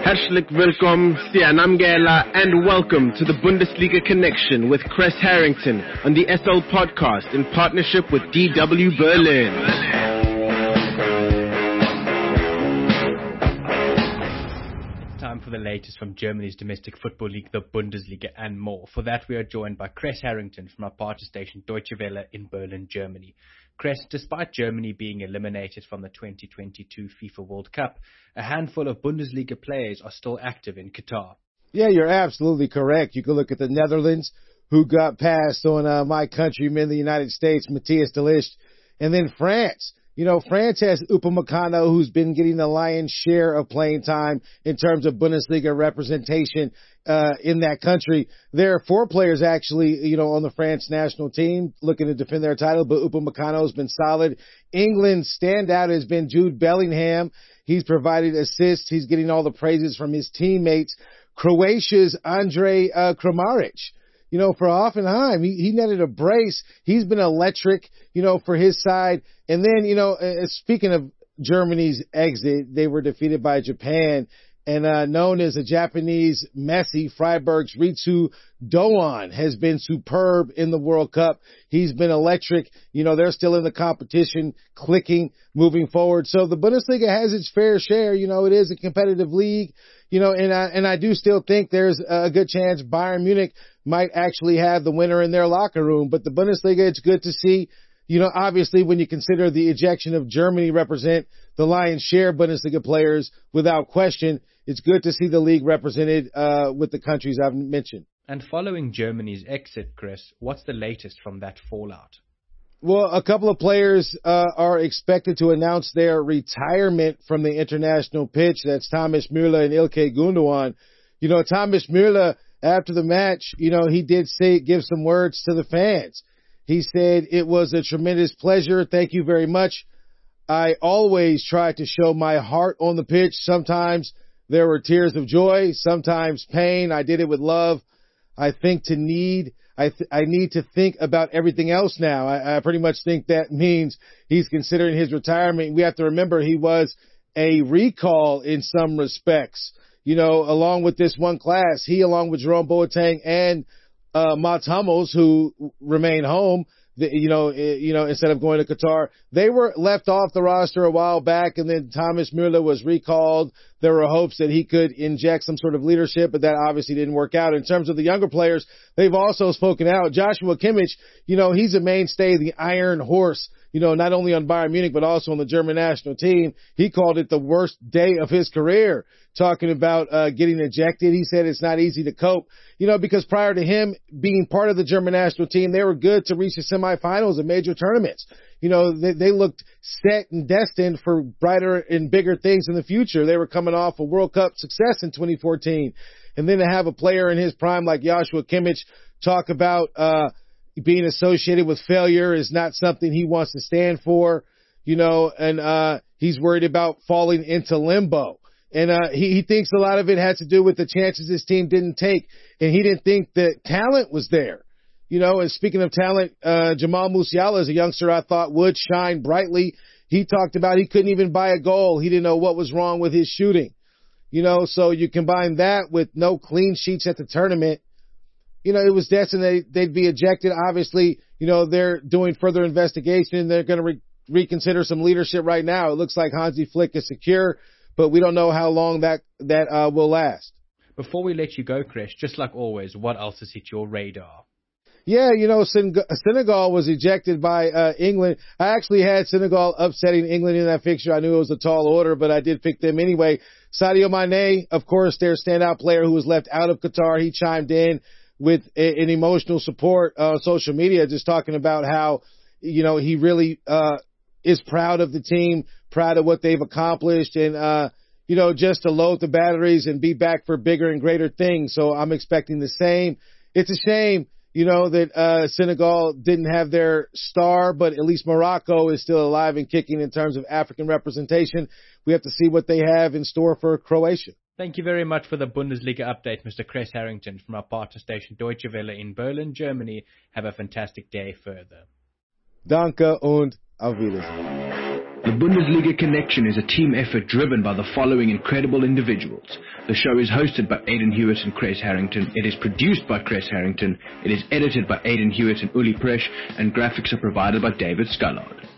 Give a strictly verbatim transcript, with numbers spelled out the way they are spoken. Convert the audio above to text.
Herzlich willkommen, Sianamgela, and welcome to the Bundesliga Connection with Chris Harrington on the S L Podcast in partnership with D W Berlin. It's time for the latest from Germany's domestic football league, the Bundesliga, and more. For that, we are joined by Chris Harrington from our partner station Deutsche Welle in Berlin, Germany. Chris, despite Germany being eliminated from the twenty twenty-two FIFA World Cup, a handful of Bundesliga players are still active in Qatar. Yeah, you're absolutely correct. You can look at the Netherlands, who got past on uh, my countryman, the United States, Matthias de Ligt, and then France. You know, France has Upamecano, who's been getting the lion's share of playing time in terms of Bundesliga representation uh in that country. There are four players actually, you know, on the France national team looking to defend their title, but Upamecano has been solid. England's standout has been Jude Bellingham. He's provided assists. He's getting all the praises from his teammates. Croatia's Andre uh, Kramaric. You know, for Hoffenheim, he, he netted a brace. He's been electric, you know, for his side. And then, you know, uh, speaking of Germany's exit, they were defeated by Japan. And uh, known as a Japanese Messi, Freiburg's Ritsu Doan has been superb in the World Cup. He's been electric. You know, they're still in the competition, clicking, moving forward. So the Bundesliga has its fair share. You know, it is a competitive league. You know, and I, and I do still think there's a good chance Bayern Munich might actually have the winner in their locker room. But the Bundesliga, it's good to see. You know, obviously, when you consider the ejection of Germany represent the lion's share of Bundesliga players, without question, it's good to see the league represented uh with the countries I've mentioned. And following Germany's exit, Chris, what's the latest from that fallout? Well, a couple of players uh are expected to announce their retirement from the international pitch. That's Thomas Müller and Ilkay Gundogan. You know, Thomas Müller, after the match, you know, he did say, give some words to the fans. He said, "It was a tremendous pleasure. Thank you very much. I always try to show my heart on the pitch. Sometimes there were tears of joy, sometimes pain. I did it with love. I think to need, I th- I need to think about everything else now." I, I pretty much think that means he's considering his retirement. We have to remember he was a recall in some respects. You know, along with this one class, he, along with Jerome Boateng and uh, Mats Hummels, who remain home, the, you know, you know, instead of going to Qatar, they were left off the roster a while back, and then Thomas Müller was recalled. There were hopes that he could inject some sort of leadership, but that obviously didn't work out. In terms of the younger players, they've also spoken out. Joshua Kimmich, you know, he's a mainstay, the Iron Horse, you know, not only on Bayern Munich, but also on the German national team. He called it the worst day of his career, talking about uh getting ejected. He said it's not easy to cope, you know, because prior to him being part of the German national team, they were good to reach the semifinals of major tournaments. You know, they, they looked set and destined for brighter and bigger things in the future. They were coming off a World Cup success in twenty fourteen. And then to have a player in his prime like Joshua Kimmich talk about uh being associated with failure is not something he wants to stand for, you know, and uh he's worried about falling into limbo. And uh he, he thinks a lot of it has to do with the chances his team didn't take, and he didn't think that talent was there. You know, and speaking of talent, uh Jamal Musiala is a youngster I thought would shine brightly. He talked about he couldn't even buy a goal. He didn't know what was wrong with his shooting. You know, so you combine that with no clean sheets at the tournament. You know, it was destined they, they'd be ejected. Obviously, you know, they're doing further investigation. They're going to re- reconsider some leadership right now. It looks like Hansi Flick is secure, but we don't know how long that, that uh, will last. Before we let you go, Chris, just like always, what else has hit your radar? Yeah, you know, Sen- Senegal was ejected by uh, England. I actually had Senegal upsetting England in that fixture. I knew it was a tall order, but I did pick them anyway. Sadio Mane, of course, their standout player who was left out of Qatar, he chimed in with a, an emotional support uh, on social media, just talking about how, you know, he really uh is proud of the team, proud of what they've accomplished, and, uh, you know, just to load the batteries and be back for bigger and greater things. So I'm expecting the same. It's a shame, you know, that uh Senegal didn't have their star, but at least Morocco is still alive and kicking in terms of African representation. We have to see what they have in store for Croatia. Thank you very much for the Bundesliga update, Mister Chris Harrington from our partner station Deutsche Welle in Berlin, Germany. Have a fantastic day further. Danke und Auf Wiedersehen. The Bundesliga Connection is a team effort driven by the following incredible individuals. The show is hosted by Aidan Hewitt and Chris Harrington. It is produced by Chris Harrington. It is edited by Aidan Hewitt and Uli Presch, and graphics are provided by David Scullard.